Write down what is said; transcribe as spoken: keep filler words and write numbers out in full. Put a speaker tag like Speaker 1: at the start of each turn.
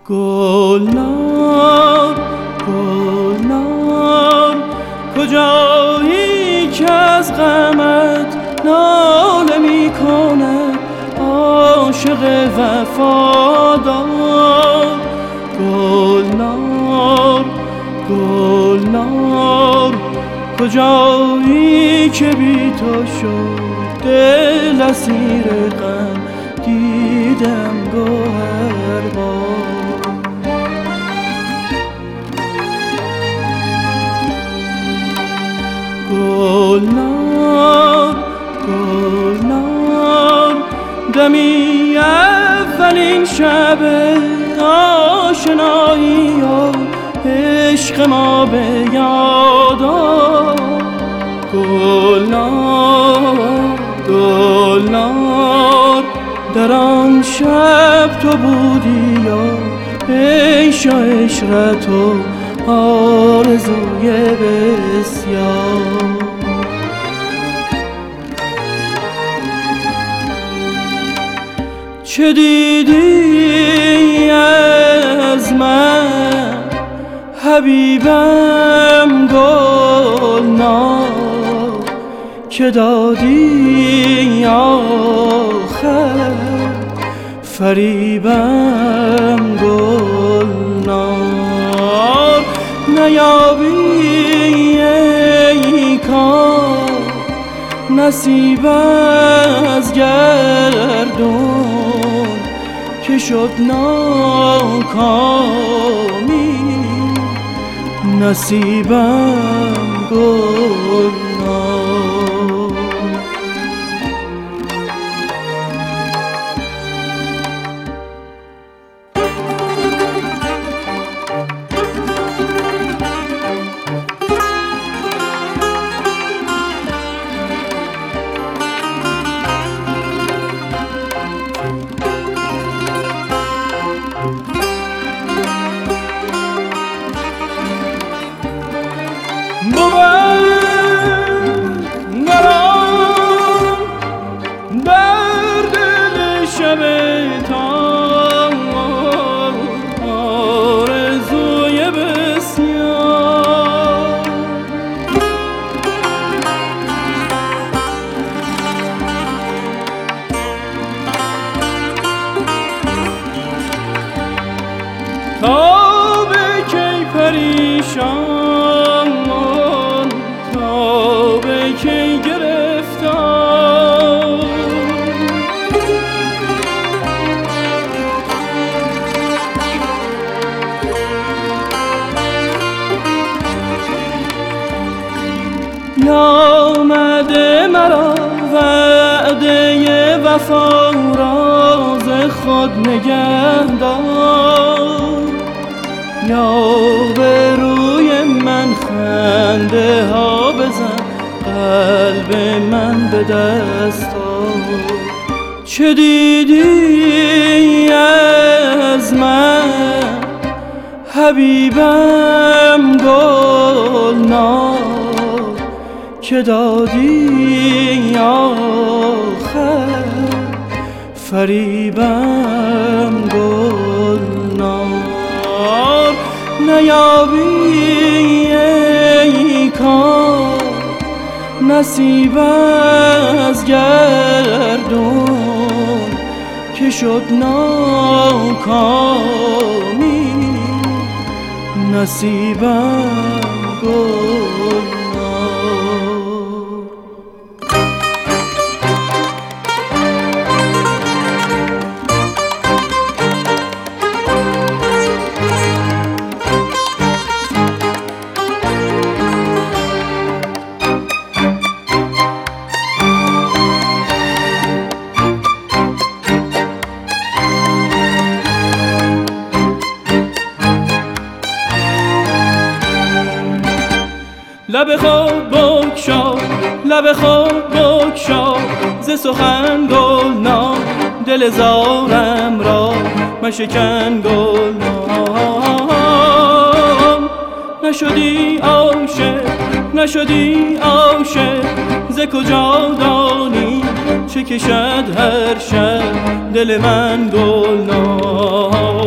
Speaker 1: گلنار گلنار کجایی که از غمت ناله می کند عاشق وفادار. گلنار گلنار کجایی که بی تو شد دل اسیر غم دیدم گوهربار. گلنار گلنار دمی اولین شب آشنایی و عشق ما به یاد آر. گلنار گلنار در آن شب تو بودی و عیش و عشرت و آرزوی بسیار. چه دیدی از من حبیبم گلنار که دادی آخر فریبم گلنار. نیابی ای کار نصیب از گردون که شد ناکامی نصیبم گلنار. تا به کی پریشان تا به کی گرفتار آمده مرا وعده وفا راز خود نگه دار. یا به روی من خنده ها بزن قلب من به دست آور. چه دیدی از من حبیبم گلنار که دادی آخر فریبم گلنار. نیابی ای کار نصیب از گردون که شد ناکامی نصیبم گلنار. لب خود بگشا لب خود بگشا ز سخن گلنار دل زارم را مشکن گلنار. نشدی عاشق نشدی عاشق ز کجا دانی چه کشد هر شب دل من گلنار.